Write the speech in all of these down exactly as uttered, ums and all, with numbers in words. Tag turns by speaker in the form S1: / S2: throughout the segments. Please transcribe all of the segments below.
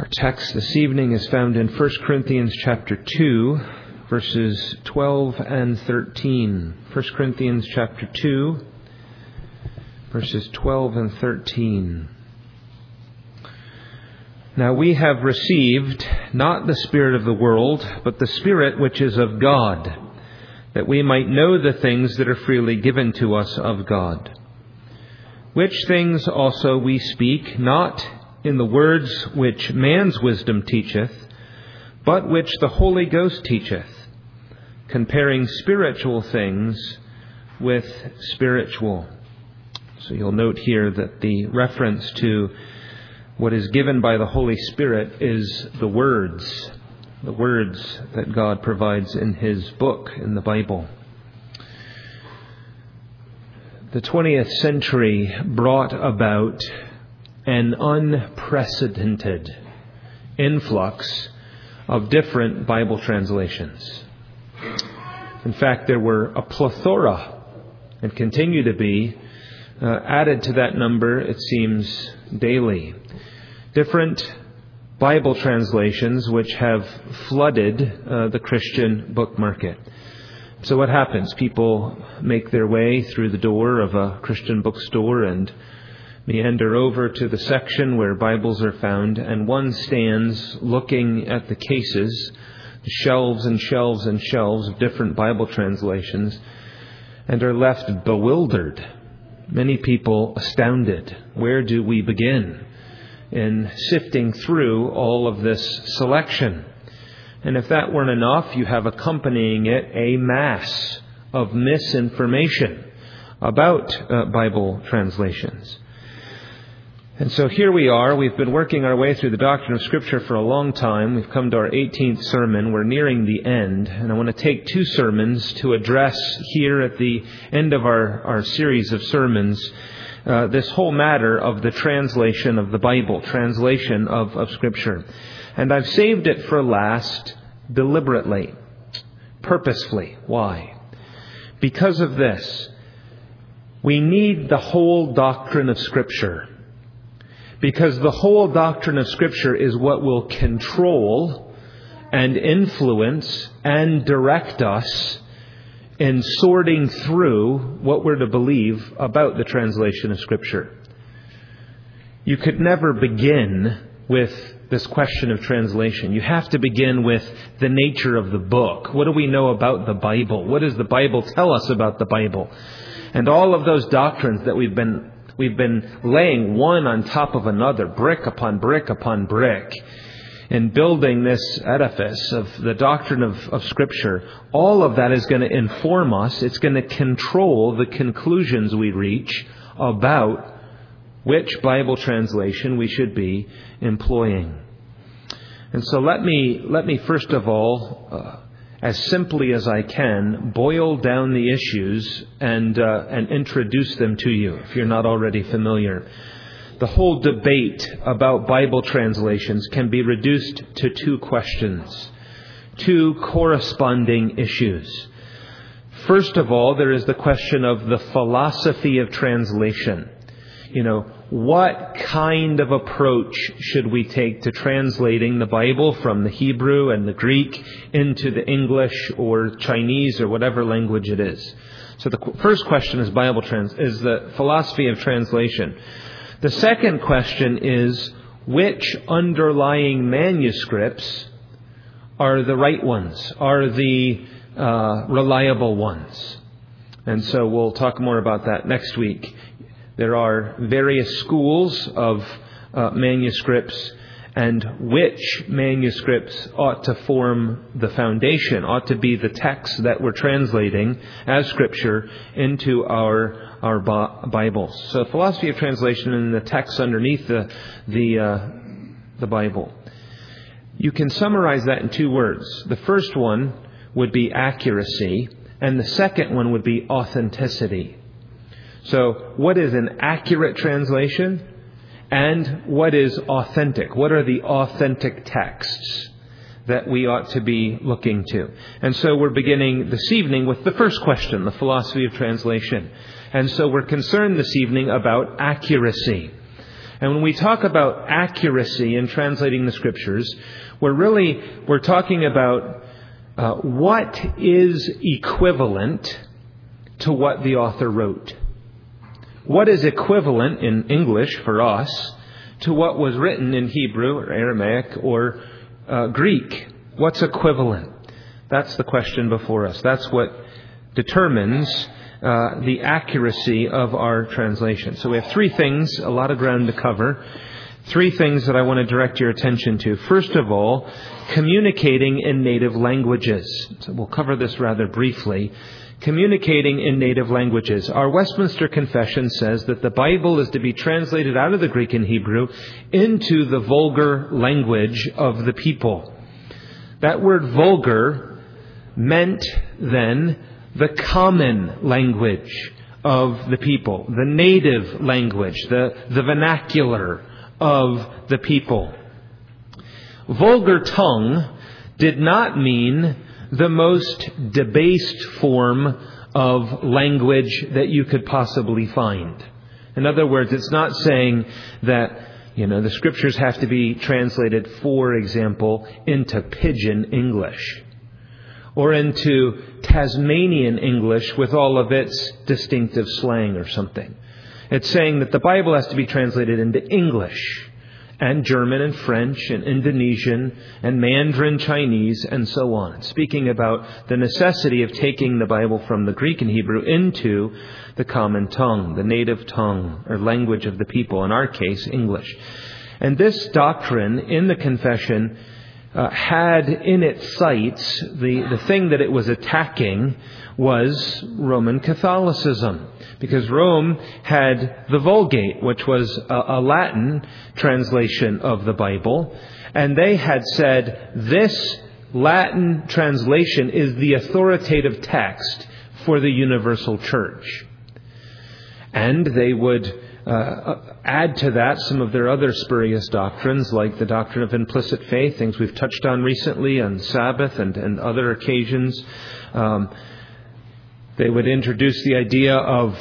S1: Our text this evening is found in First Corinthians chapter two, verses twelve and thirteen. First Corinthians chapter two, verses twelve and thirteen. Now we have received not the spirit of the world, but the Spirit which is of God, that we might know the things that are freely given to us of God. Which things also we speak, not in the words which man's wisdom teacheth, but which the Holy Ghost teacheth, comparing spiritual things with spiritual. So you'll note here that the reference to what is given by the Holy Spirit is the words, the words that God provides in His book, in the Bible. The twentieth century brought about an unprecedented influx of different Bible translations. In fact, there were a plethora, and continue to be, uh, added to that number, it seems, daily. Different Bible translations which have flooded uh, the Christian book market. So what happens? People make their way through the door of a Christian bookstore and meander over to the section where Bibles are found, and one stands looking at the cases, the shelves and shelves and shelves of different Bible translations, and are left bewildered. Many people astounded. Where do we begin in sifting through all of this selection? And if that weren't enough, you have accompanying it a mass of misinformation about uh, Bible translations. And so here we are. We've been working our way through the doctrine of Scripture for a long time. We've come to our eighteenth sermon. We're nearing the end. And I want to take two sermons to address here at the end of our, our series of sermons uh, this whole matter of the translation of the Bible, translation of, of Scripture. And I've saved it for last deliberately, purposefully. Why? Because of this. We need the whole doctrine of Scripture. Because the whole doctrine of Scripture is what will control and influence and direct us in sorting through what we're to believe about the translation of Scripture. You could never begin with this question of translation. You have to begin with the nature of the book. What do we know about the Bible? What does the Bible tell us about the Bible? And all of those doctrines that we've been We've been laying one on top of another, brick upon brick upon brick, and building this edifice of the doctrine of, of Scripture. All of that is going to inform us. It's going to control the conclusions we reach about which Bible translation we should be employing. And so let me, let me first of all, uh, as simply as I can, boil down the issues and uh, and introduce them to you, if you're not already familiar. The whole debate about Bible translations can be reduced to two questions, two corresponding issues. First of all, there is the question of the philosophy of translation. You know, what kind of approach should we take to translating the Bible from the Hebrew and the Greek into the English or Chinese or whatever language it is? So the first question is Bible trans is the philosophy of translation. The second question is which underlying manuscripts are the right ones, are the uh, reliable ones? And so we'll talk more about that next week. There are various schools of uh, manuscripts, and which manuscripts ought to form the foundation, ought to be the text that we're translating as Scripture into our our Bibles. So philosophy of translation and the text underneath the the uh, the Bible. You can summarize that in two words. The first one would be accuracy, and the second one would be authenticity. So what is an accurate translation and what is authentic? What are the authentic texts that we ought to be looking to? And so we're beginning this evening with the first question, the philosophy of translation. And so we're concerned this evening about accuracy. And when we talk about accuracy in translating the Scriptures, we're really, we're talking about uh, what is equivalent to what the author wrote. What is equivalent in English for us to what was written in Hebrew or Aramaic or uh, Greek? What's equivalent? That's the question before us. That's what determines uh, the accuracy of our translation. So we have three things, a lot of ground to cover. Three things that I want to direct your attention to. First of all, communicating in native languages. So we'll cover this rather briefly. Communicating in native languages. Our Westminster Confession says that the Bible is to be translated out of the Greek and Hebrew into the vulgar language of the people. That word vulgar meant then the common language of the people, the native language, the, the vernacular of the people. Vulgar tongue did not mean the most debased form of language that you could possibly find. In other words, it's not saying that, you know, the Scriptures have to be translated, for example, into Pidgin English or into Tasmanian English with all of its distinctive slang or something. It's saying that the Bible has to be translated into English and German and French and Indonesian and Mandarin Chinese and so on. Speaking about the necessity of taking the Bible from the Greek and Hebrew into the common tongue, the native tongue or language of the people, in our case, English. And this doctrine in the confession uh, had in its sights, the, the thing that it was attacking was Roman Catholicism. Because Rome had the Vulgate, which was a, a Latin translation of the Bible. And they had said, this Latin translation is the authoritative text for the universal church. And they would uh, add to that some of their other spurious doctrines, like the doctrine of implicit faith, things we've touched on recently on Sabbath and, and other occasions. Um, They would introduce the idea of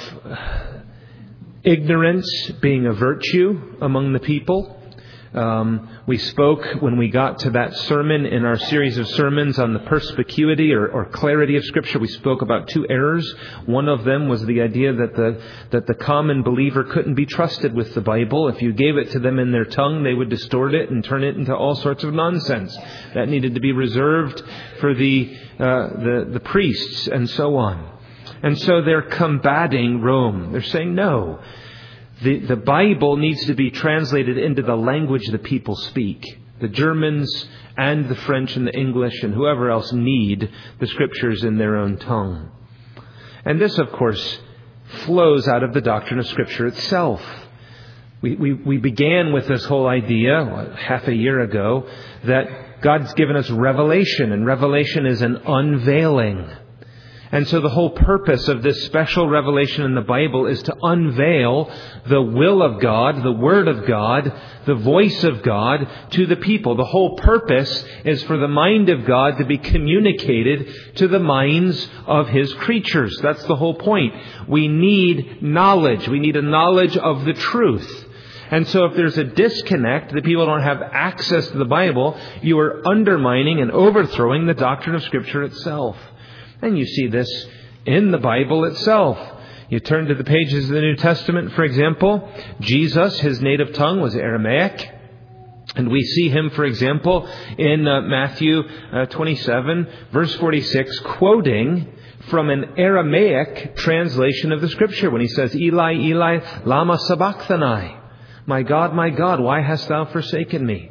S1: ignorance being a virtue among the people. Um, we spoke, when we got to that sermon in our series of sermons on the perspicuity or, or clarity of Scripture, we spoke about two errors. One of them was the idea that the that the common believer couldn't be trusted with the Bible. If you gave it to them in their tongue, they would distort it and turn it into all sorts of nonsense. That needed to be reserved for the uh, the, the priests and so on. And so they're combating Rome. They're saying, no, the, the Bible needs to be translated into the language the people speak. The Germans and the French and the English and whoever else need the Scriptures in their own tongue. And this, of course, flows out of the doctrine of Scripture itself. We, we, we began with this whole idea what, half a year ago that God's given us revelation, and revelation is an unveiling. And so the whole purpose of this special revelation in the Bible is to unveil the will of God, the Word of God, the voice of God to the people. The whole purpose is for the mind of God to be communicated to the minds of His creatures. That's the whole point. We need knowledge. We need a knowledge of the truth. And so if there's a disconnect, that people don't have access to the Bible, you are undermining and overthrowing the doctrine of Scripture itself. And you see this in the Bible itself. You turn to the pages of the New Testament, for example. Jesus, his native tongue was Aramaic. And we see him, for example, in uh, Matthew uh, twenty-seven, verse forty-six, quoting from an Aramaic translation of the Scripture when he says, Eli, Eli, lama sabachthani. My God, my God, why hast thou forsaken me?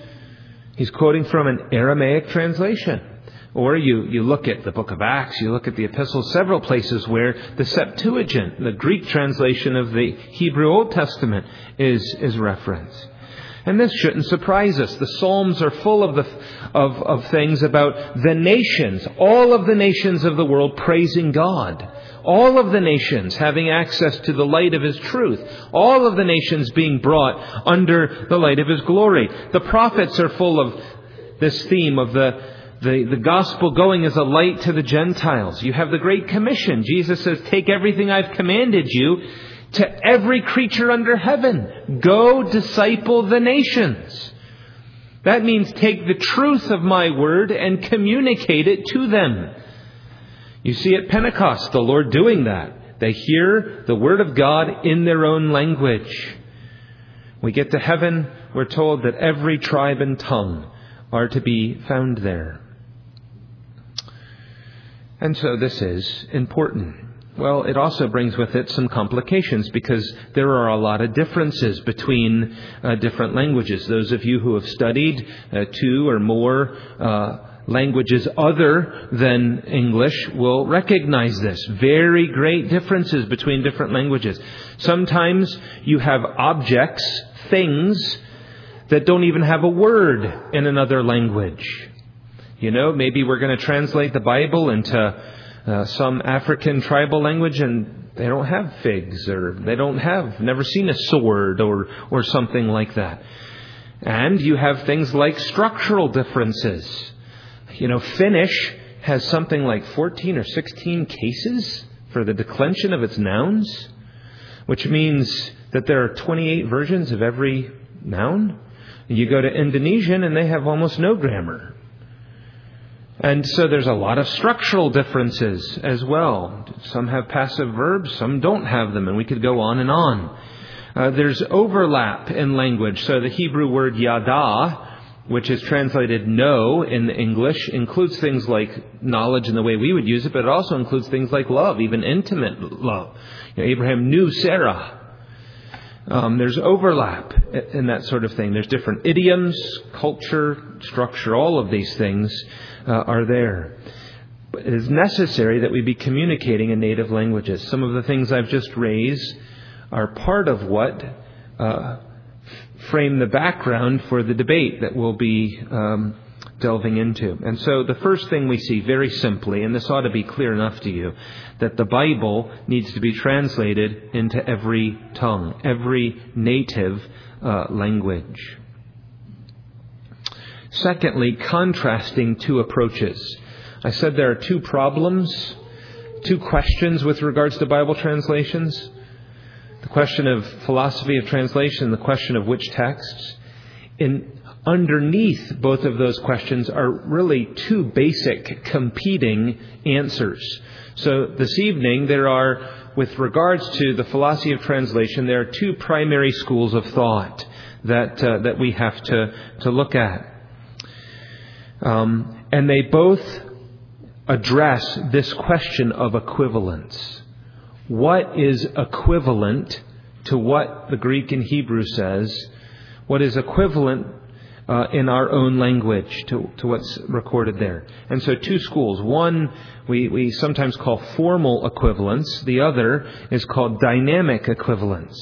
S1: He's quoting from an Aramaic translation. Or you, you look at the book of Acts, you look at the epistles, several places where the Septuagint, the Greek translation of the Hebrew Old Testament, is, is referenced. And this shouldn't surprise us. The Psalms are full of, the, of, of things about the nations, all of the nations of the world praising God. All of the nations having access to the light of His truth. All of the nations being brought under the light of His glory. The prophets are full of this theme of the The, the gospel going as a light to the Gentiles. You have the Great Commission. Jesus says, take everything I've commanded you, To every creature under heaven, go disciple the nations. That means take the truth of my word and communicate it to them. You see at Pentecost the Lord doing that. They hear the word of God in their own language. We get to heaven, we're told that every tribe and tongue are to be found there. And so this is important. Well, it also brings with it some complications because there are a lot of differences between uh, different languages. Those of you who have studied uh, two or more uh, languages other than English will recognize this. Very great differences between different languages. Sometimes you have objects, things, that don't even have a word in another language. You know, maybe we're going to translate the Bible into Uh, some African tribal language, and they don't have figs, or they don't have, never seen a sword, or or something like that. And you have things like structural differences. You know, Finnish has something like fourteen or sixteen cases for the declension of its nouns, which means that there are twenty-eight versions of every noun. You go to Indonesian, and they have almost no grammar. And so there's a lot of structural differences as well. Some have passive verbs, some don't have them, and we could go on and on. Uh, there's overlap in language. So the Hebrew word yada, which is translated know in English, includes things like knowledge in the way we would use it, but it also includes things like love, even intimate love. You know, Abraham knew Sarah. Um, there's overlap in that sort of thing. There's different idioms, culture, structure, all of these things uh, are there. But it is necessary that we be communicating in native languages. Some of the things I've just raised are part of what uh, frame the background for the debate that we'll be um, delving into. And so the first thing we see very simply, and this ought to be clear enough to you, that the Bible needs to be translated into every tongue, every native uh, language. Secondly, contrasting two approaches. I said there are two problems, two questions with regards to Bible translations. The question of philosophy of translation, the question of which texts. In underneath both of those questions are really two basic competing answers. So this evening there are, with regards to the philosophy of translation, there are two primary schools of thought that uh, that we have to, to look at. Um, and they both address this question of equivalence. What is equivalent to what the Greek and Hebrew says? What is equivalent uh, in our own language to, to what's recorded there? And so two schools. One we, we sometimes call formal equivalence. The other is called dynamic equivalence.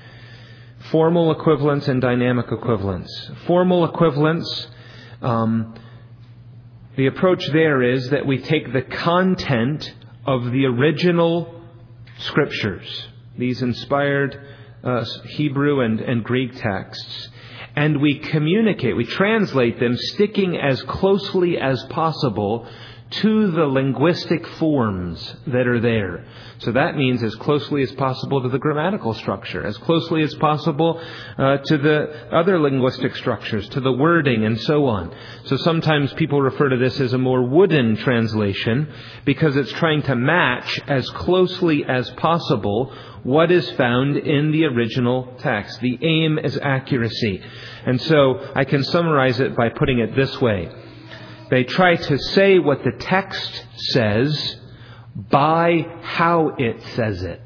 S1: Formal equivalence and dynamic equivalence. Formal equivalence, um, the approach there is that we take the content of the original Scriptures, these inspired uh, Hebrew and, and Greek texts, and we communicate, we translate them, sticking as closely as possible to the linguistic forms that are there. So that means as closely as possible to the grammatical structure, as closely as possible uh, to the other linguistic structures, to the wording and so on. So sometimes people refer to this as a more wooden translation because it's trying to match as closely as possible what is found in the original text. The aim is accuracy. And so I can summarize it by putting it this way. They try to say what the text says by how it says it.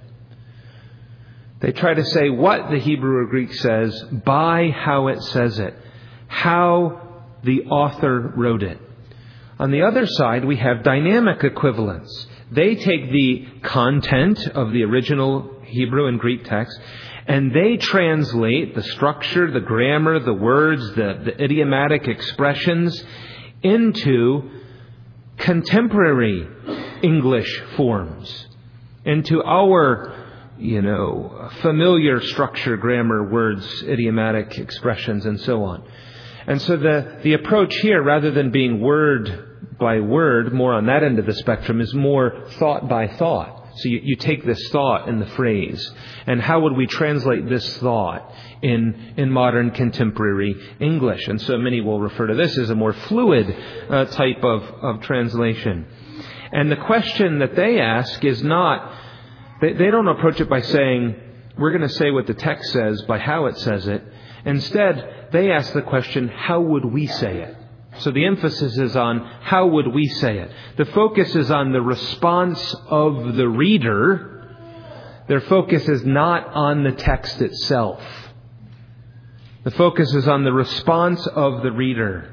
S1: They try to say what the Hebrew or Greek says by how it says it. How the author wrote it. On the other side, we have dynamic equivalence. They take the content of the original Hebrew and Greek text and they translate the structure, the grammar, the words, the, the idiomatic expressions into contemporary English forms, into our, you know, familiar structure, grammar, words, idiomatic expressions, and so on. And so the, the approach here, rather than being word by word, more on that end of the spectrum, is more thought by thought. So you, you take this thought in the phrase, and how would we translate this thought in, in modern contemporary English? And so many will refer to this as a more fluid uh, type of, of translation. And the question that they ask is not, they, they don't approach it by saying, we're going to say what the text says by how it says it. Instead, they ask the question, how would we say it? So the emphasis is on how would we say it. The focus is on the response of the reader. Their focus is not on the text itself. The focus is on the response of the reader.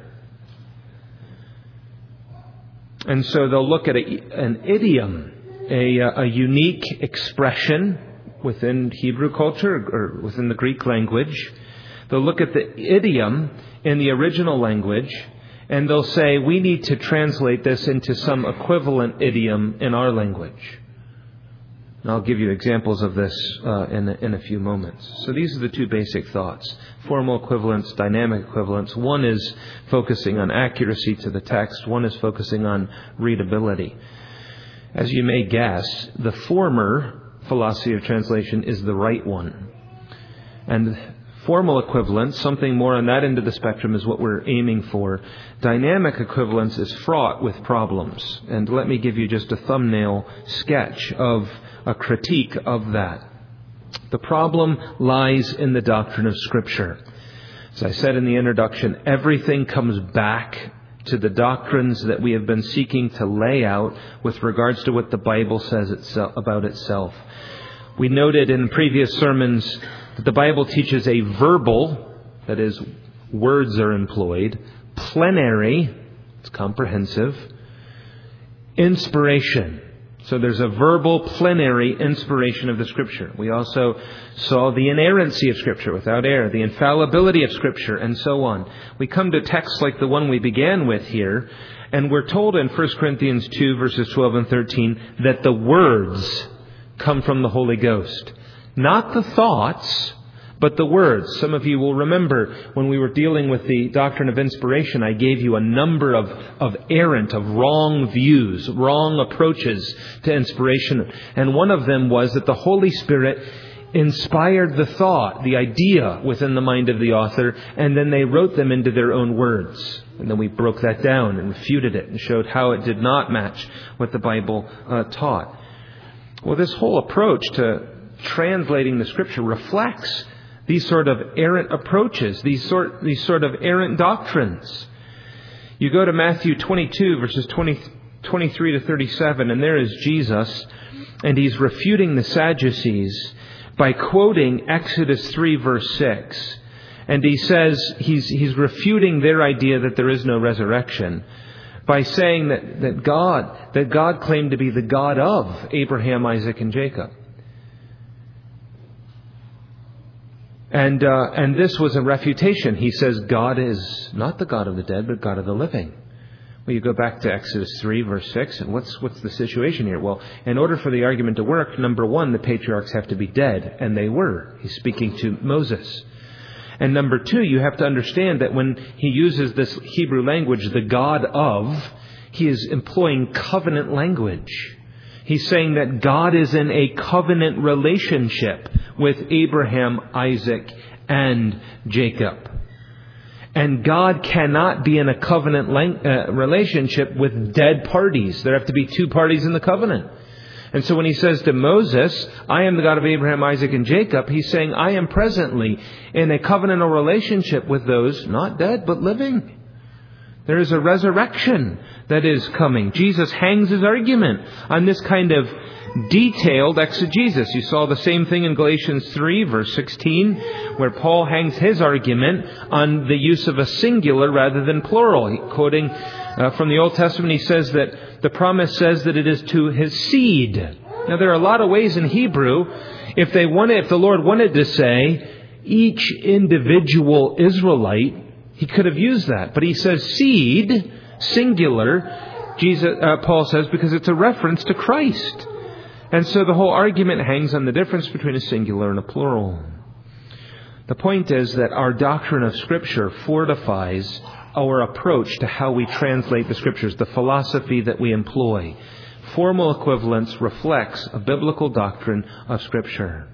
S1: And so they'll look at a, an idiom, a, a unique expression within Hebrew culture or within the Greek language. They'll look at the idiom in the original language, and they'll say, we need to translate this into some equivalent idiom in our language. And I'll give you examples of this uh, in, a, in a few moments. So these are the two basic thoughts. Formal equivalence, dynamic equivalence. One is focusing on accuracy to the text. One is focusing on readability. As you may guess, the former philosophy of translation is the right one. And formal equivalence, something more on that end of the spectrum, is what we're aiming for. Dynamic equivalence is fraught with problems. And let me give you just a thumbnail sketch of a critique of that. The problem lies in the doctrine of Scripture. As I said in the introduction, everything comes back to the doctrines that we have been seeking to lay out with regards to what the Bible says itself, about itself. We noted in previous sermons that the Bible teaches a verbal, that is, words are employed, plenary, it's comprehensive, inspiration. So there's a verbal, plenary inspiration of the Scripture. We also saw the inerrancy of Scripture, without error, the infallibility of Scripture, and so on. We come to texts like the one we began with here, and we're told in First Corinthians two, verses twelve and thirteen, that the words come from the Holy Ghost. Not the thoughts, but the words. Some of you will remember when we were dealing with the doctrine of inspiration, I gave you a number of, of errant, of wrong views, wrong approaches to inspiration. And one of them was that the Holy Spirit inspired the thought, the idea within the mind of the author, and then they wrote them into their own words. And then we broke that down and refuted it and showed how it did not match what the Bible uh, taught. Well, this whole approach to translating the Scripture reflects these sort of errant approaches, these sort these sort of errant doctrines. You go to Matthew twenty-two, verses twenty, twenty-three to thirty-seven, and there is Jesus, and he's refuting the Sadducees by quoting Exodus three, verse six. And he says he's he's refuting their idea that there is no resurrection by saying that, that God that God claimed to be the God of Abraham, Isaac, and Jacob. And uh, and this was a refutation. He says God is not the God of the dead, but God of the living. Well, you go back to Exodus three, verse six, and what's what's the situation here? Well, in order for the argument to work, number one, the patriarchs have to be dead, and they were. He's speaking to Moses. And number two, you have to understand that when he uses this Hebrew language, the God of, he is employing covenant language. He's saying that God is in a covenant relationship with Abraham, Isaac, and Jacob. And God cannot be in a covenant lang- uh, relationship with dead parties. There have to be two parties in the covenant. And so when he says to Moses, I am the God of Abraham, Isaac, and Jacob, he's saying, I am presently in a covenantal relationship with those not dead, but living. There is a resurrection that is coming. Jesus hangs his argument on this kind of detailed exegesis. You saw the same thing in Galatians three, verse sixteen, where Paul hangs his argument on the use of a singular rather than plural. He, quoting uh, from the Old Testament, he says that the promise says that it is to his seed. Now, there are a lot of ways in Hebrew, if they wanted, if the Lord wanted to say each individual Israelite, he could have used that. But he says seed, singular, Jesus, uh, Paul says, because it's a reference to Christ. And so the whole argument hangs on the difference between a singular and a plural. The point is that our doctrine of Scripture fortifies our approach to how we translate the Scriptures, the philosophy that we employ. Formal equivalence reflects a biblical doctrine of Scripture.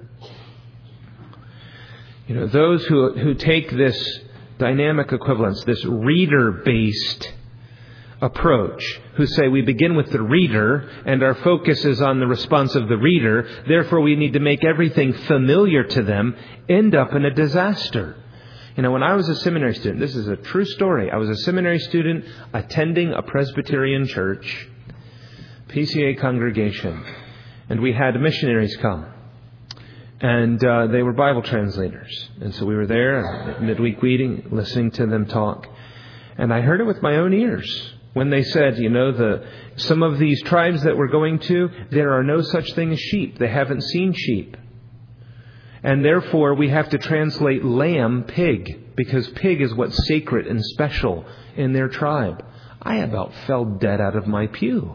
S1: You know, those who, who take this dynamic equivalence, this reader-based approach, who say we begin with the reader and our focus is on the response of the reader, therefore we need to make everything familiar to them, end up in a disaster. You know, when I was a seminary student, this is a true story. I was a seminary student attending a Presbyterian church, P C A congregation, and we had missionaries come. And uh, they were Bible translators. And so we were there at midweek meeting, listening to them talk. And I heard it with my own ears when they said, you know, the some of these tribes that we're going to, there are no such thing as sheep. They haven't seen sheep. And therefore, we have to translate lamb, pig, because pig is what's sacred and special in their tribe. I about fell dead out of my pew.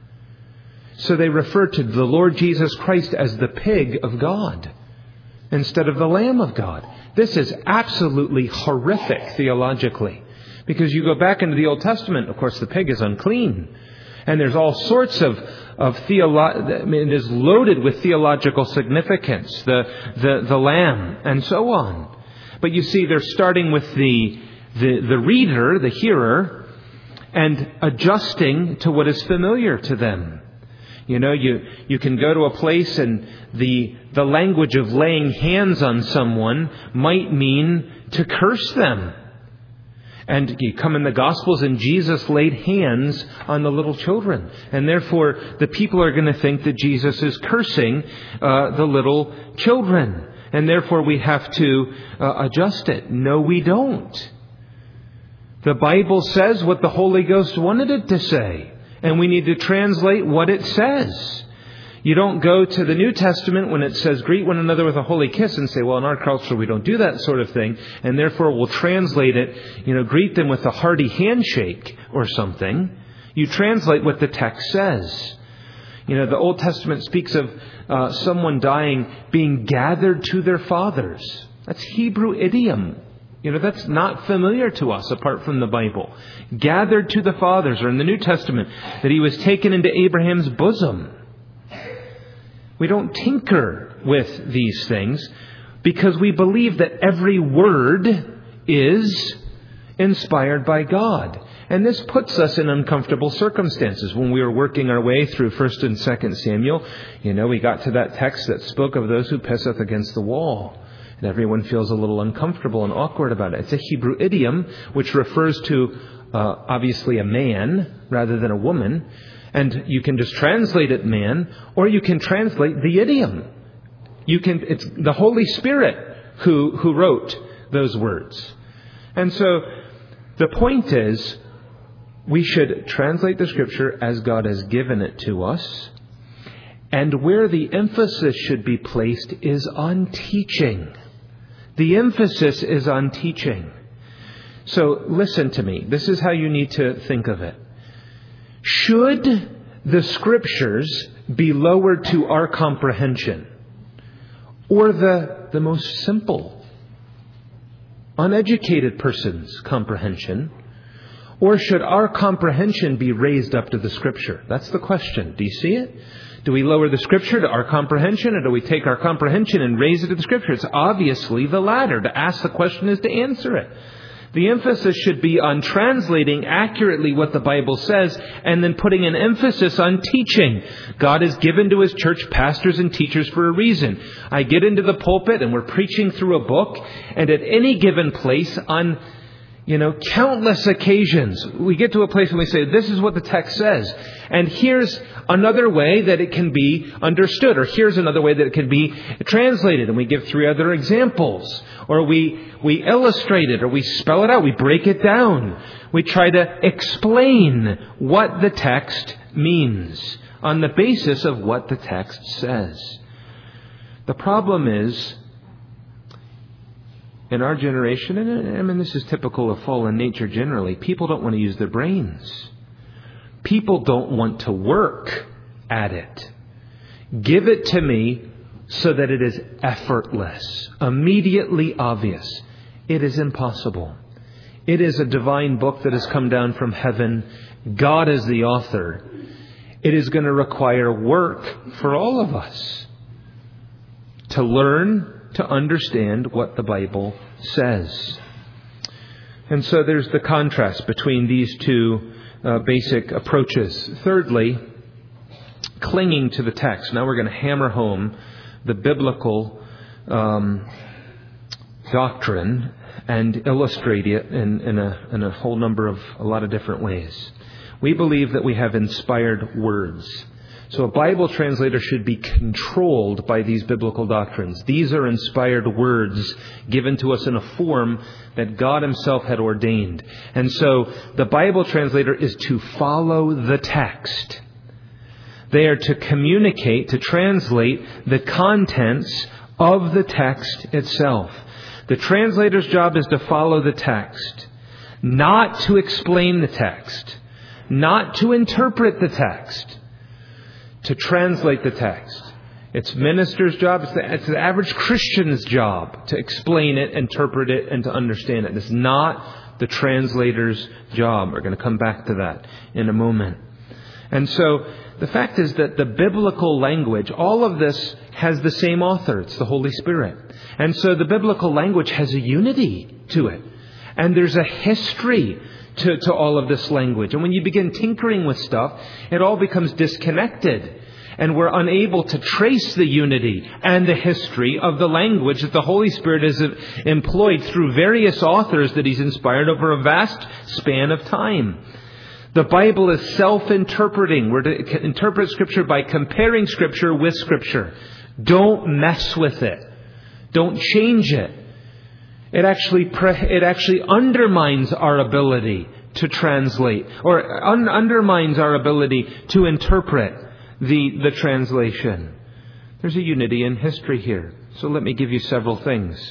S1: So they refer to the Lord Jesus Christ as the pig of God instead of the Lamb of God. This is absolutely horrific theologically, because you go back into the Old Testament, of course, the pig is unclean. And there's all sorts of, of theolo- I mean, it is loaded with theological significance, the, the, the lamb, and so on. But you see, they're starting with the, the, the reader, the hearer, and adjusting to what is familiar to them. You know, you, you can go to a place and the, the language of laying hands on someone might mean to curse them. And you come in the Gospels and Jesus laid hands on the little children. And therefore, the people are going to think that Jesus is cursing uh, the little children. And therefore, we have to uh, adjust it. No, we don't. The Bible says what the Holy Ghost wanted it to say. And we need to translate what it says. You don't go to the New Testament when it says greet one another with a holy kiss and say, well, in our culture we don't do that sort of thing, and therefore we'll translate it, you know, greet them with a hearty handshake or something. You translate what the text says. You know, the Old Testament speaks of uh, someone dying being gathered to their fathers. That's Hebrew idiom. You know, that's not familiar to us apart from the Bible. Gathered to the fathers, or in the New Testament, that he was taken into Abraham's bosom. We don't tinker with these things because we believe that every word is inspired by God. And this puts us in uncomfortable circumstances. When we were working our way through First and Second Samuel, you know, we got to that text that spoke of those who pisseth against the wall. And everyone feels a little uncomfortable and awkward about it. It's a Hebrew idiom which refers to uh, obviously a man rather than a woman. And you can just translate it man, or you can translate the idiom. You can. It's the Holy Spirit who, who wrote those words. And so the point is, we should translate the Scripture as God has given it to us. And where the emphasis should be placed is on teaching. The emphasis is on teaching. So listen to me. This is how you need to think of it. Should the Scriptures be lowered to our comprehension, or the, the most simple, uneducated person's comprehension, or should our comprehension be raised up to the Scripture? That's the question. Do you see it? Do we lower the Scripture to our comprehension, or do we take our comprehension and raise it to the Scripture? It's obviously the latter. To ask the question is to answer it. The emphasis should be on translating accurately what the Bible says and then putting an emphasis on teaching. God has given to His church pastors and teachers for a reason. I get into the pulpit and we're preaching through a book, and at any given place on, you know, countless occasions, we get to a place when we say, this is what the text says. And here's another way that it can be understood, or here's another way that it can be translated. And we give three other examples. Or we, we illustrate it, or we spell it out, we break it down. We try to explain what the text means on the basis of what the text says. The problem is, in our generation, and I mean this is typical of fallen nature generally, people don't want to use their brains. People don't want to work at it. Give it to me so that it is effortless, immediately obvious. It is impossible. It is a divine book that has come down from heaven. God is the author. it is going to require work for all of us to learn to understand what the Bible says. And so there's the contrast between these two uh, basic approaches. Thirdly, clinging to the text. Now we're going to hammer home the biblical um, doctrine and illustrate it in, in, a, in a whole number of, a lot of different ways. We believe that we have inspired words. So a Bible translator should be controlled by these biblical doctrines. These are inspired words given to us in a form that God Himself had ordained. And so the Bible translator is to follow the text. They are to communicate, to translate the contents of the text itself. The translator's job is to follow the text, not to explain the text, not to interpret the text, to translate the text. It's minister's job, it's the, it's the average Christian's job to explain it, interpret it, and to understand it. It's not the translator's job. We're going to come back to that in a moment. And so the fact is that the biblical language, all of this has the same author. It's the Holy Spirit. And so the biblical language has a unity to it. And there's a history to, to all of this language. And when you begin tinkering with stuff, it all becomes disconnected. And we're unable to trace the unity and the history of the language that the Holy Spirit has employed through various authors that He's inspired over a vast span of time. The Bible is self-interpreting. We're to interpret Scripture by comparing Scripture with Scripture. Don't mess with it. Don't change it. It actually it actually undermines our ability to translate, or un- undermines our ability to interpret the, the translation. There's a unity in history here. So let me give you several things.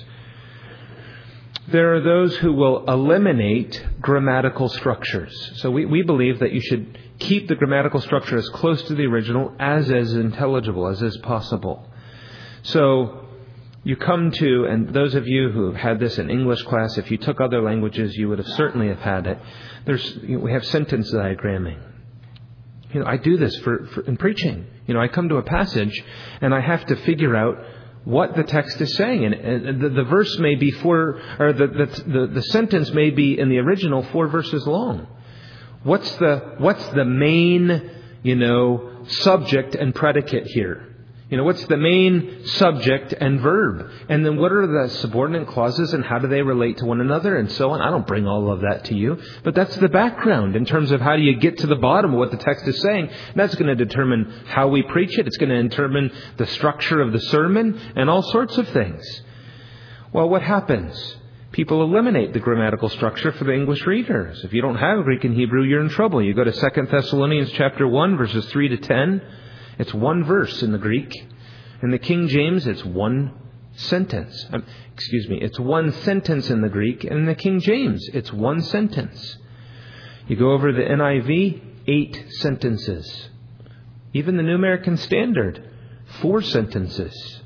S1: There are those who will eliminate grammatical structures. So we, we believe that you should keep the grammatical structure as close to the original as is intelligible, as is possible. So you come to, and those of you who have had this in English class, if you took other languages, you would have certainly have had it. There's, you know, we have sentence diagramming. You know, I do this for, for in preaching. You know, I come to a passage and I have to figure out what the text is saying. And the, the verse may be four, or the, the, the, the sentence may be in the original four verses long. What's the, what's the main, you know, subject and predicate here? You know, what's the main subject and verb? And then what are the subordinate clauses and how do they relate to one another and so on? I don't bring all of that to you. But that's the background in terms of how do you get to the bottom of what the text is saying. And that's going to determine how we preach it. It's going to determine the structure of the sermon and all sorts of things. Well, what happens? People eliminate the grammatical structure for the English readers. If you don't have Greek and Hebrew, you're in trouble. You go to Second Thessalonians chapter one, verses three to ten. It's one verse in the Greek. In the King James, it's one sentence. Um, excuse me, it's one sentence in the Greek. And in the King James, it's one sentence. You go over to the N I V, eight sentences. Even the New American Standard, four sentences.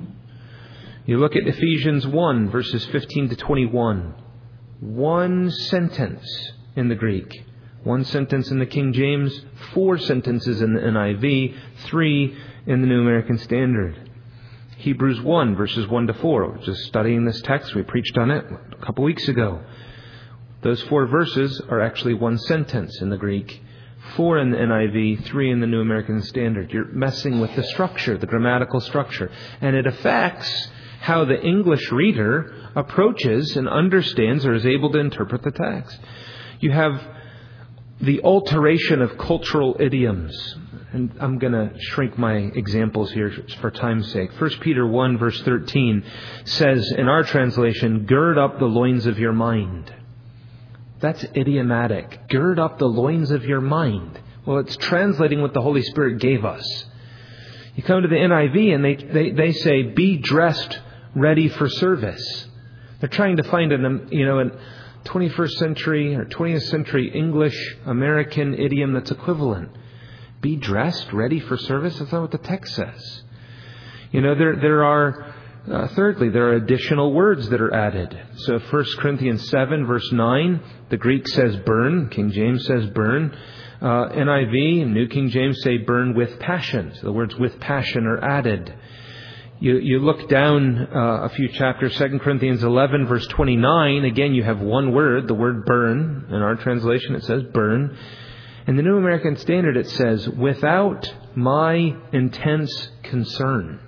S1: You look at Ephesians one, verses fifteen to twenty-one. One sentence in the Greek. One sentence in the King James, four sentences in the N I V, three in the New American Standard. Hebrews one, verses one to four. We're just studying this text. We preached on it a couple weeks ago. Those four verses are actually one sentence in the Greek, four in the N I V, three in the New American Standard. You're messing with the structure, the grammatical structure. And it affects how the English reader approaches and understands or is able to interpret the text. You have the alteration of cultural idioms. And I'm going to shrink my examples here for time's sake. First Peter one, verse thirteen says in our translation, gird up the loins of your mind. That's idiomatic. Gird up the loins of your mind. Well, it's translating what the Holy Spirit gave us. You come to the N I V and they, they, they say, be dressed ready for service. They're trying to find an, you know, an twenty-first century or twentieth century English American idiom that's equivalent. Be dressed, ready for service. That's not what the text says. You know, there there are Uh, thirdly, there are additional words that are added. So First Corinthians seven, verse nine, the Greek says burn. King James says burn. Uh, N I V and New King James say burn with passion. So the words with passion are added. You, you look down uh, a few chapters, Second Corinthians eleven, verse twenty-nine. Again, you have one word, the word burn. In our translation, it says burn. In the New American Standard, it says, without my intense concern.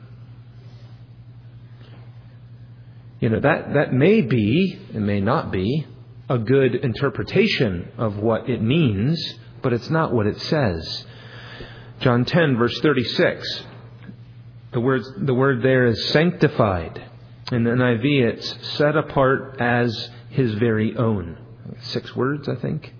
S1: You know, that, that may be, and may not be, a good interpretation of what it means, but it's not what it says. John ten, verse thirty-six. The word, the word there is sanctified. In the N I V, it's set apart as His very own. Six words, I think.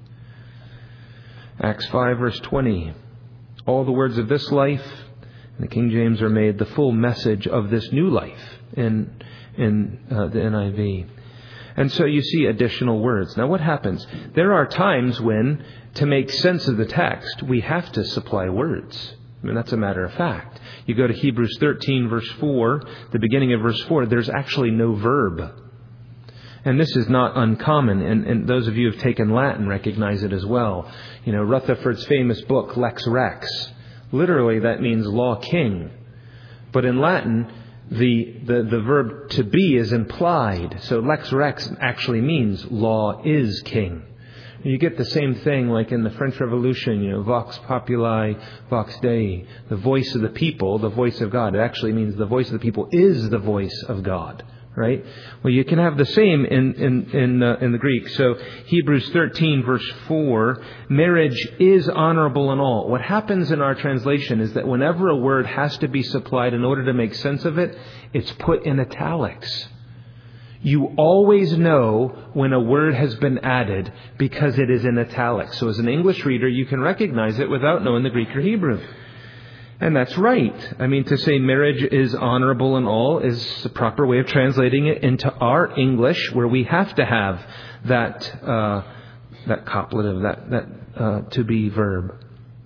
S1: Acts five, verse twenty. All the words of this life, in the King James, are made the full message of this new life in, in uh, the N I V. And so you see additional words. Now what happens? There are times when, to make sense of the text, we have to supply words. I mean, that's a matter of fact. You go to Hebrews thirteen, verse four, the beginning of verse four, there's actually no verb. And this is not uncommon, and, and those of you who have taken Latin recognize it as well. You know, Rutherford's famous book, Lex Rex. Literally, that means law king. But in Latin, the, the, the verb to be is implied. So Lex Rex actually means law is king. You get the same thing like in the French Revolution, you know, vox populi, vox Dei, the voice of the people, the voice of God. It actually means the voice of the people is the voice of God, right? Well, you can have the same in in in, uh, in the Greek. So Hebrews thirteen, verse four, marriage is honorable in all. What happens in our translation is that whenever a word has to be supplied in order to make sense of it, it's put in italics. You always know when a word has been added because it is in italics. So as an English reader, you can recognize it without knowing the Greek or Hebrew. And that's right. I mean, to say marriage is honorable in all is the proper way of translating it into our English, where we have to have that uh, that copulative, that, that uh, to be verb.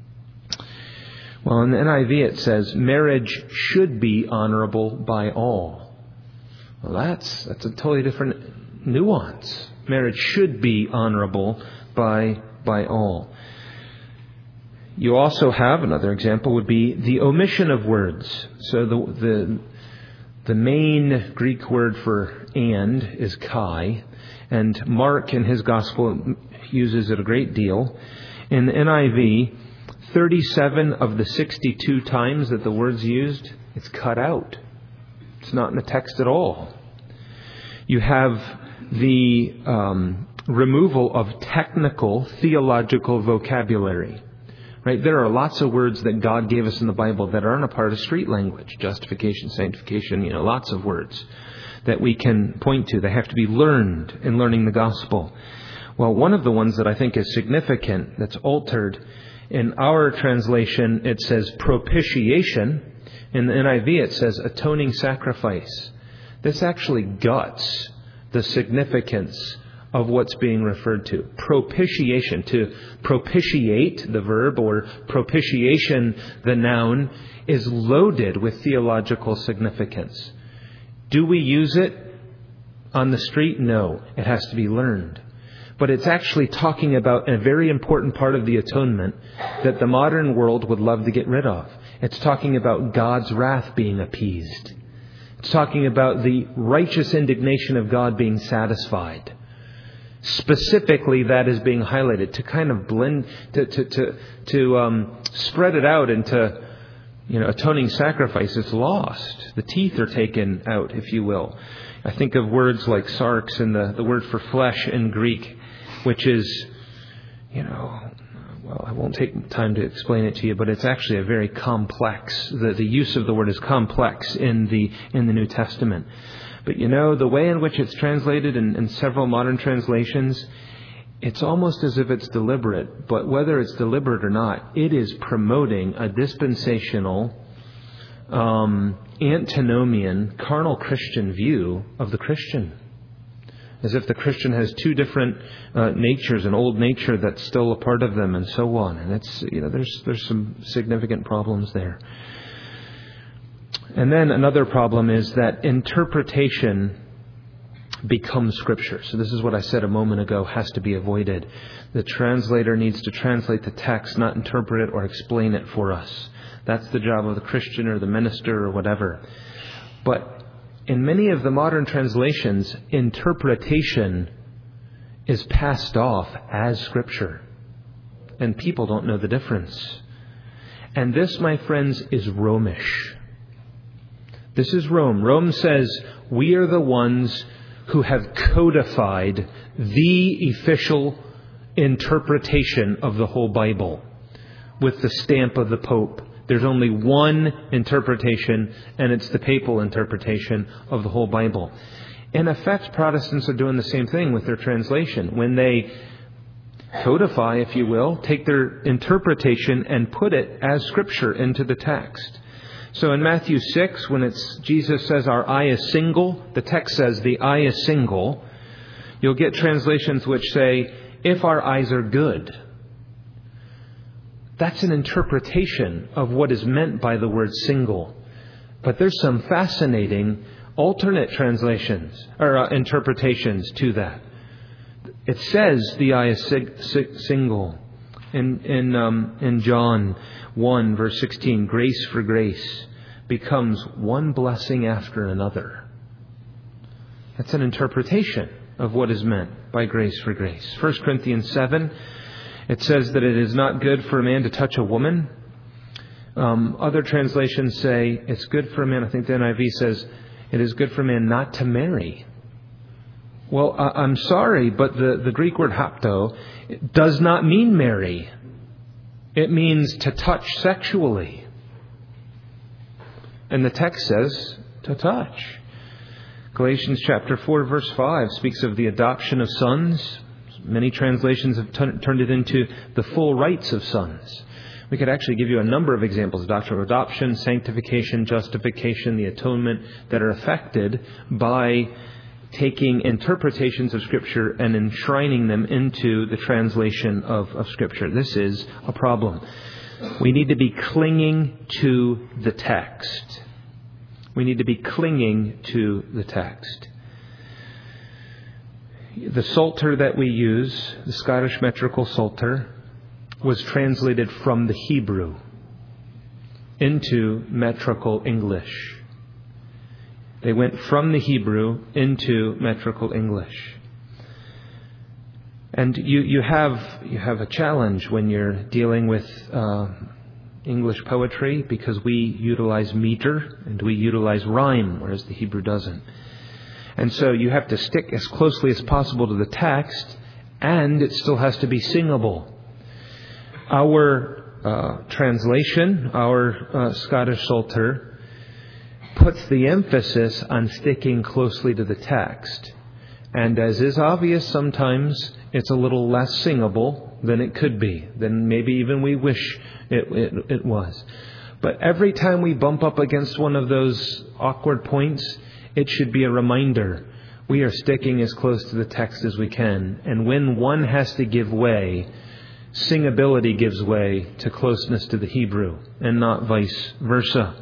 S1: Well, in the N I V it says, marriage should be honorable by all. Well, that's that's a totally different nuance. Marriage should be honorable by by all. You also have, another example would be the omission of words. So the the the main Greek word for and is kai, and Mark in his gospel uses it a great deal. In the N I V, thirty-seven of the sixty-two times that the word's used, it's cut out. It's not in the text at all. You have the um, removal of technical theological vocabulary. Right? There are lots of words that God gave us in the Bible that aren't a part of street language. Justification, sanctification, you know, lots of words that we can point to. They have to be learned in learning the gospel. Well, one of the ones that I think is significant that's altered, in our translation it says propitiation. In the N I V it says atoning sacrifice. This actually guts the significance of what's being referred to. Propitiation, to propitiate, the verb, or propitiation, the noun, is loaded with theological significance. Do we use it on the street? No. It has to be learned. But it's actually talking about a very important part of the atonement that the modern world would love to get rid of. It's talking about God's wrath being appeased. It's talking about the righteous indignation of God being satisfied. Specifically, that is being highlighted to kind of blend, to to to, to um, spread it out into, you know, atoning sacrifice. It's lost. The teeth are taken out, if you will. I think of words like sarx and the, the word for flesh in Greek, which is, you know, well, I won't take time to explain it to you, but it's actually a very complex, the, the use of the word is complex in the in the New Testament. But you know, the way in which it's translated in, in several modern translations, it's almost as if it's deliberate. But whether it's deliberate or not, it is promoting a dispensational, um, antinomian, carnal Christian view of the Christian. As if the Christian has two different uh, natures, an old nature that's still a part of them, and so on. And it's, you know, there's there's some significant problems there. And then another problem is that interpretation becomes Scripture. So this is what I said a moment ago has to be avoided. The translator needs to translate the text, not interpret it or explain it for us. That's the job of the Christian or the minister or whatever. But in many of the modern translations, interpretation is passed off as Scripture. And people don't know the difference. And this, my friends, is Romish. This is Rome. Rome says, we are the ones who have codified the official interpretation of the whole Bible with the stamp of the Pope. There's only one interpretation, and it's the papal interpretation of the whole Bible. In effect, Protestants are doing the same thing with their translation. When they codify, if you will, take their interpretation and put it as Scripture into the text. So in Matthew six, when it's Jesus says our eye is single, the text says the eye is single. You'll get translations which say, if our eyes are good. That's an interpretation of what is meant by the word single. But there's some fascinating alternate translations or uh, interpretations to that. It says the eye is sig- sig- single. In in um, in John one verse sixteen, grace for grace becomes one blessing after another. That's an interpretation of what is meant by grace for grace. First Corinthians seven, it says that it is not good for a man to touch a woman. Um, other translations say it's good for a man. I think the N I V says it is good for a man not to marry. Well, uh, I'm sorry, but the, the Greek word hapto does not mean marry. It means to touch sexually. And the text says to touch. Galatians chapter four verse five speaks of the adoption of sons. Many translations have t- turned it into the full rights of sons. We could actually give you a number of examples. Doctrine of adoption, sanctification, justification, the atonement that are affected by taking interpretations of Scripture and enshrining them into the translation of, of Scripture. This is a problem. We need to be clinging to the text. We need to be clinging to the text. The Psalter that we use, the Scottish Metrical Psalter, was translated from the Hebrew into metrical English. They went from the Hebrew into metrical English. And you, you have you have a challenge when you're dealing with uh, English poetry, because we utilize meter and we utilize rhyme, whereas the Hebrew doesn't. And so you have to stick as closely as possible to the text, and it still has to be singable. Our uh, translation, our uh, Scottish Psalter, puts the emphasis on sticking closely to the text. And as is obvious, sometimes it's a little less singable than it could be, than maybe even we wish it, it, it was. But every time we bump up against one of those awkward points, it should be a reminder. We are sticking as close to the text as we can. And when one has to give way, singability gives way to closeness to the Hebrew, and not vice versa.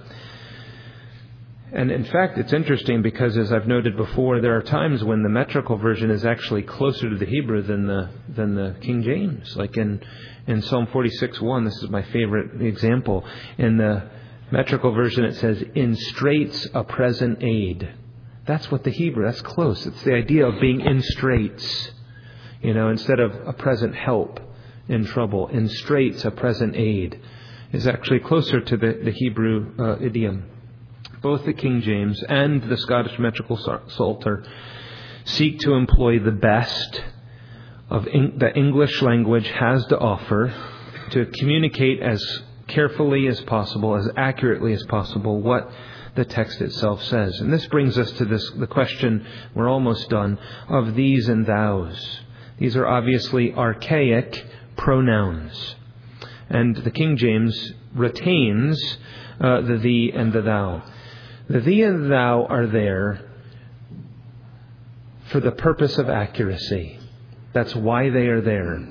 S1: And in fact, it's interesting because, as I've noted before, there are times when the metrical version is actually closer to the Hebrew than the than the King James. Like in, in Psalm forty-six one, this is my favorite example. In the metrical version, it says, "In straits a present aid." That's what the Hebrew, that's close. It's the idea of being in straits, you know, instead of a present help in trouble. In straits a present aid is actually closer to the, the Hebrew uh, idiom. Both the King James and the Scottish Metrical Psalter seek to employ the best of in, the English language has to offer to communicate as carefully as possible, as accurately as possible, what the text itself says. And this brings us to this the question, we're almost done, of these and thous. These are obviously archaic pronouns. And the King James retains uh, the thee and the thou. The thee and thou are there for the purpose of accuracy. That's why they are there.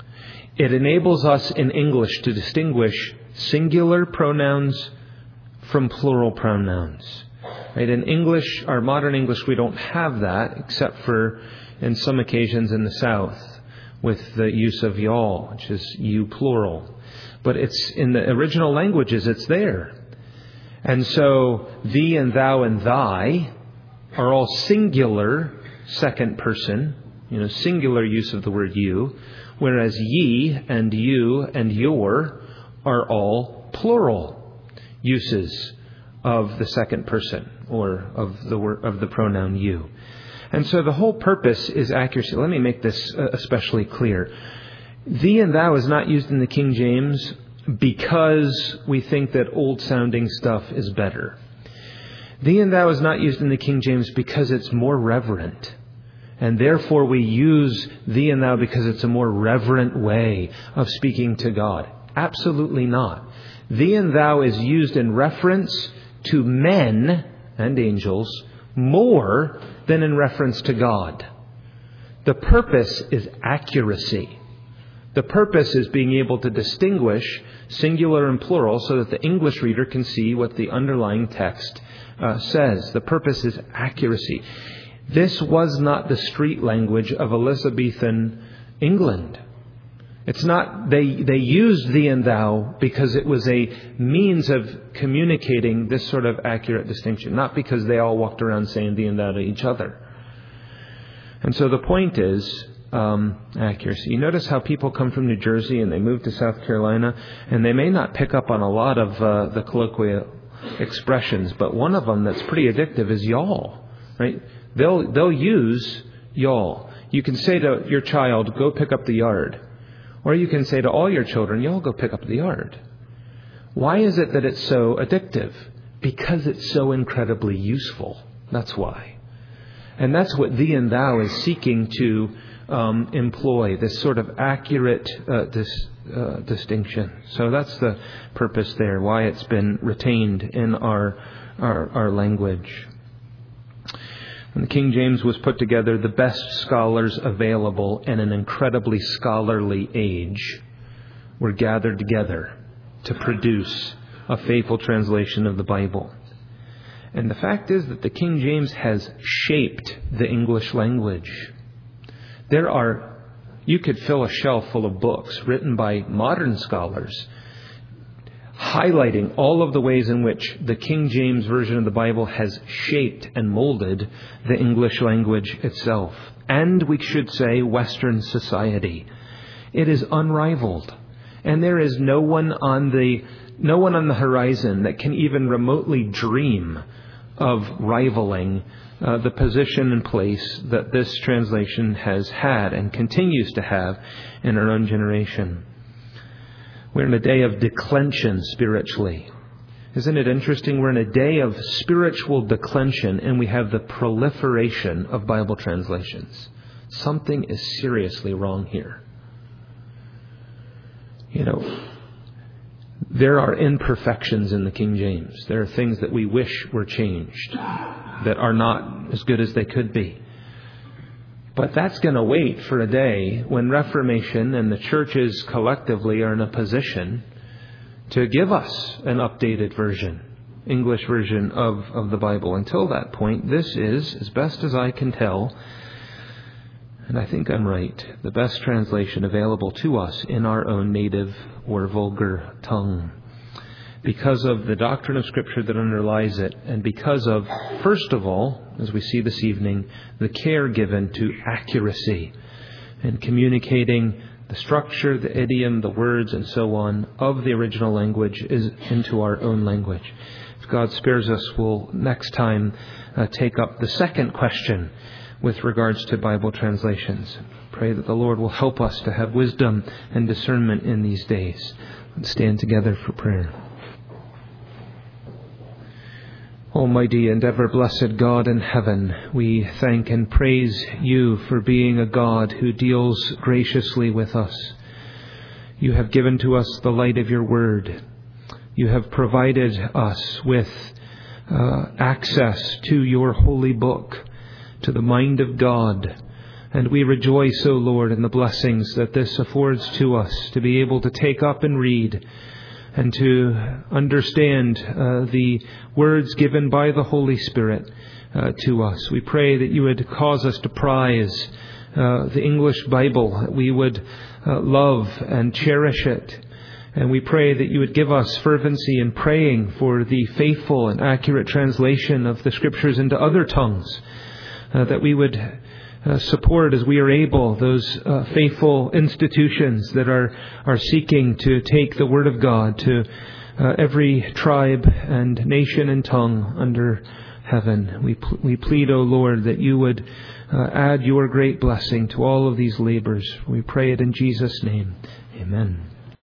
S1: It enables us in English to distinguish singular pronouns from plural pronouns. Right? In English, our modern English, we don't have that, except for in some occasions in the South, with the use of y'all, which is you plural. But it's in the original languages, it's there. And so, thee and thou and thy are all singular second person, you know, singular use of the word you, whereas ye and you and your are all plural uses of the second person, or of the word, of the pronoun you. And so the whole purpose is accuracy. Let me make this especially clear. Thee and thou is not used in the King James because we think that old-sounding stuff is better. Thee and thou is not used in the King James because it's more reverent. And therefore we use thee and thou because it's a more reverent way of speaking to God. Absolutely not. Thee and thou is used in reference to men and angels more than in reference to God. The purpose is accuracy. The purpose is being able to distinguish singular and plural so that the English reader can see what the underlying text uh, says. The purpose is accuracy. This was not the street language of Elizabethan England. It's not, they, they used thee and thou because it was a means of communicating this sort of accurate distinction, not because they all walked around saying thee and thou to each other. And so the point is um, accuracy. You notice how people come from New Jersey and they move to South Carolina, and they may not pick up on a lot of uh, the colloquial expressions, but one of them that's pretty addictive is y'all, right? They'll, they'll use y'all. You can say to your child, go pick up the yard. Or you can say to all your children, y'all go pick up the yard. Why is it that it's so addictive? Because it's so incredibly useful. That's why. And that's what thee and thou is seeking to um, employ, this sort of accurate uh, dis, uh, distinction. So that's the purpose there, why it's been retained in our, our, our language. When the King James was put together, the best scholars available in an incredibly scholarly age were gathered together to produce a faithful translation of the Bible. And the fact is that the King James has shaped the English language. There are, you could fill a shelf full of books written by modern scholars highlighting all of the ways in which the King James Version of the Bible has shaped and molded the English language itself. And we should say Western society. It is unrivaled. And there is no one on the no one on the horizon that can even remotely dream of rivaling uh, the position and place that this translation has had and continues to have in our own generation. We're in a day of declension spiritually. Isn't it interesting? We're in a day of spiritual declension, and we have the proliferation of Bible translations. Something is seriously wrong here. You know, there are imperfections in the King James. There are things that we wish were changed, that are not as good as they could be. But that's going to wait for a day when Reformation and the churches collectively are in a position to give us an updated version, English version of, of the Bible. Until that point, this is, as best as I can tell, and I think I'm right, the best translation available to us in our own native or vulgar tongue. Because of the doctrine of Scripture that underlies it, and because of, first of all, as we see this evening, the care given to accuracy and communicating the structure, the idiom, the words, and so on of the original language is into our own language. If God spares us, we'll next time uh, take up the second question with regards to Bible translations. Pray that the Lord will help us to have wisdom and discernment in these days. Let's stand together for prayer. Almighty and ever-blessed God in heaven, we thank and praise you for being a God who deals graciously with us. You have given to us the light of your word. You have provided us with uh, access to your holy book, to the mind of God. And we rejoice, O Lord, in the blessings that this affords to us to be able to take up and read and to understand uh, the words given by the Holy Spirit uh, to us. We pray that you would cause us to prize uh, the English Bible, that we would uh, love and cherish it. And we pray that you would give us fervency in praying for the faithful and accurate translation of the Scriptures into other tongues, uh, that we would uh, support as we are able those uh, faithful institutions that are, are seeking to take the Word of God to uh, every tribe and nation and tongue under heaven. We, pl- we plead, O Lord, that you would uh, add your great blessing to all of these labors. We pray it in Jesus' name. Amen.